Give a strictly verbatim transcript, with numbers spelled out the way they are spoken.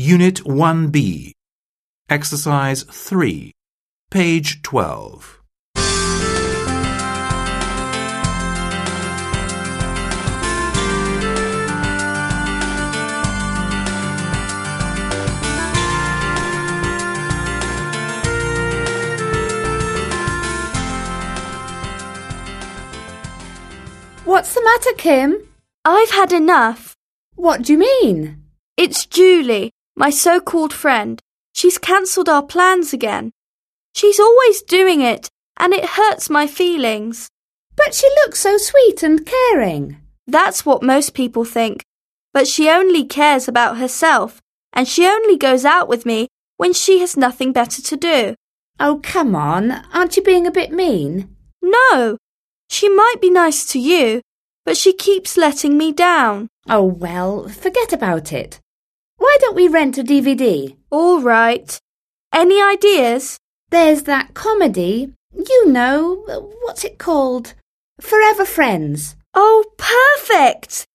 Unit one B, Exercise three, page twelve. What's the matter, Kim? I've had enough. What do you mean? It's Julie, my so-called friend. She's cancelled our plans again. She's always doing it, and it hurts my feelings. But she looks so sweet and caring. That's what most people think. But she only cares about herself, and she only goes out with me when she has nothing better to do. Oh, come on. Aren't you being a bit mean? No. She might be nice to you, but she keeps letting me down. Oh, well, forget about it. Why don't we rent a D V D? All right. Any ideas? There's that comedy. You know, what's it called? Forever Friends. Oh, perfect!